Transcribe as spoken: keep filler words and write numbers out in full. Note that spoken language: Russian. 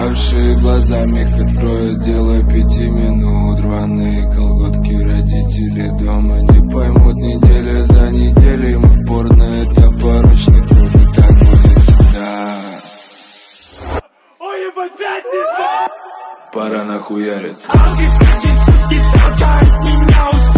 уставшие глазами их откроют дело пяти минут. Рваные колготки, родители дома не поймут. Неделя за неделей мы в порно, это порочный круг, и так будет всегда. Ой, ебать, пятница! Пора нахуяриться. Алки, суки, суки, толкают меня.